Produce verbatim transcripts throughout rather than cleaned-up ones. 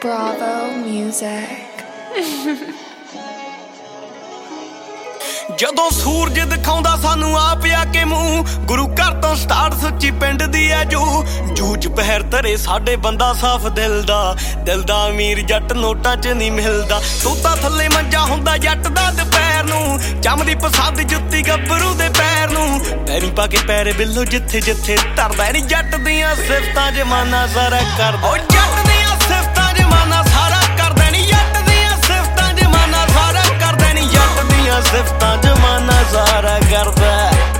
Bravo Music. ਜਦੋਂ ਸੂਰਜ ਦਿਖਾਉਂਦਾ ਸਾਨੂੰ ਆਪ ਆ ਕੇ ਮੂੰਹ, ਗੁਰੂ ਘਰ ਤੋਂ ਸਟਾਰਟ ਸੱਚੀ ਪਿੰਡ ਦੀ ਐ ਜੂ ਜੂਝ ਪਹਿਰ ਧਰੇ ਸਾਡੇ ਬੰਦਾ ਸਾਫ ਦਿਲ ਦਾ ਦਿਲ ਦਾ ਅਮੀਰ ਜੱਟ ਨੋਟਾਂ 'ਚ ਨਹੀਂ ਮਿਲਦਾ। ਤੂੰ ਤਾਂ ਥੱਲੇ ਮੰਜਾ ਹੁੰਦਾ ਜੱਟ ਦਾ ਦੁਪਹਿਰ ਨੂੰ, ਚਮਦੀ ਪਸੰਦ ਜੁੱਤੀ ਗੱਭਰੂ ਦੇ ਪੈਰ ਨੂੰ, ਪੈਰੀ ਪਾ ਕੇ ਪੈਰੇ ਬਿੱਲੋ ਜਿੱਥੇ ਜਿੱਥੇ ਧਰਦਾ ਨੀ ਜੱਟ ਦੀਆਂ ਸਿਫਤਾਂ ਜਮਾਨਾ ਸਾਰਾ ਕਰਦਾ। ਓ ਜੱਟ ਦੀਆਂ ਸਿਫਤਾਂ ਜਮਾਨਾ ਸਾਰਾ ਕਰਦਾ ਨੀ, ਜੱਟ ਦੀਆਂ ਸਿਫਤਾਂ ਜਮਾਨਾ ਸਾਰਾ ਕਰਦਾ ਨੀ, ਜੱਟ ਦੀਆਂ ਸਿਫਤਾਂ ਜਮਾਨਾ ਸਾਰਾ ਕਰਦਾ।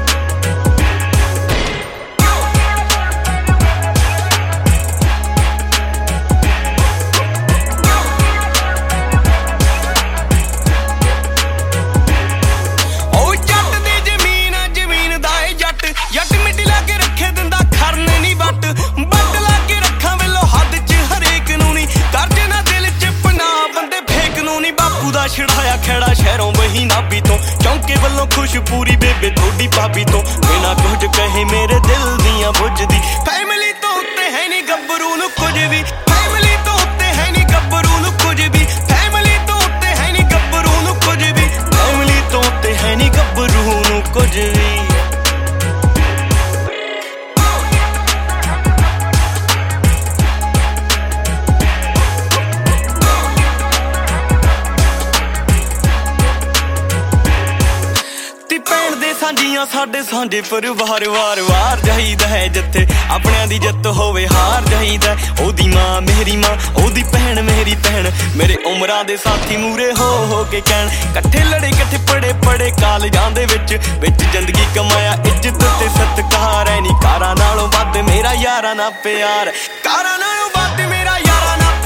ਜੱਟ ਮਿੱਟੀ ਲਾ ਕੇ ਰੱਖੇ ਦਿੰਦਾ ਖਰਨ ਨੀ ਵੱਟ ਵੱਟ ਲਾ ਕੇ ਰੱਖਾਂ ਵੇਲੋ ਹੱਦ ਚ ਹਰੇਕ ਨੂੰ ਨੀ ਕਰਜੇ ਨਾ ਦਿਲ ਚ ਪਨਾ ਬੰਦੇ ਫੇਕ ਨੂੰ ਨੀ। ਬਾਪੂ ਦਾ ਛੜਾਇਆ ਖੇੜਾ ਸ਼ਹਿਰੋਂ ਬਹੀ ਨਾਭੀ ਤੋਂ, ਚੌਂਕੇ ਵੱਲੋਂ ਖੁਸ਼ ਪੂਰੀ ਬੇਬੇ ਥੋੜੀ ਭਾਬੀ ਤੋਂ, ਬਿਨਾ ਕੁਝ ਕਹੇ ਮੇਰੇ ਦਿਲ ਦੀਆਂ ਬੁੱਝਦੀ। ਫੈਮਿਲੀ ਤੋਂ ਉੱਤੇ ਹੈ ਨੀ ਗੱਭਰੂ ਨੂੰ ਕੁਝ ਵੀ, ਫੈਮਿਲੀ ਤੋਂ ਉੱਤੇ ਹੈ ਨੀ ਗੱਭਰੂ ਨੂੰ ਕੁਝ ਵੀ, ਫੈਮਿਲੀ ਤੋਂ ਉੱਤੇ ਹੈ ਨੀ ਗੱਭਰੂ ਨੂੰ ਕੁਝ ਵੀ, ਫੈਮਿਲੀ ਤੋਂ ਉੱਤੇ ਹੈ ਨੀ ਗੱਭਰੂ ਨੂੰ ਕੁਝ ਵੀ। ਸਾਂਝੀਆਂ ਸਾਡੇ ਸਾਂਝੇ ਪਰਿਵਾਰ ਵਾਰ ਵਾਰ ਜਾਈਦਾ ਹੈ ਜਿੱਥੇ ਆਪਣਿਆਂ ਦੀ ਜਿੱਤ ਹੋਵੇ ਹਾਰ ਜਾਈਦਾ। ਉਹਦੀ ਮਾਂ ਮੇਰੀ ਮਾਂ, ਉਹਦੀ ਭੈਣ ਮੇਰੀ ਭੈਣ, ਮੇਰੇ ਉਮਰਾਂ ਦੇ ਸਾਥੀ ਮੂਰੇ ਹੋ ਹੋ ਕੇ ਕਹਿਣ, ਇਕੱਠੇ ਲੜੇ ਇਕੱਠੇ ਪੜੇ ਪੜੇ ਕਾਲਜਾਂ ਦੇ ਵਿੱਚ ਵਿੱਚ ਜ਼ਿੰਦਗੀ ਕਮਾਇਆ ਇੱਜ਼ਤ ਤੇ ਸਤਿਕਾਰ। ਐ ਨੀ ਕਾਰਾਂ ਨਾਲੋਂ ਵੱਧ ਮੇਰਾ ਯਾਰਾਂ ਨਾਲ ਪਿਆਰ, ਕਾਰਾਂ ਨਾਲੋਂ ਵੱਧ ਮੇਰਾ ਯਾਰਾਂ ਨਾਲ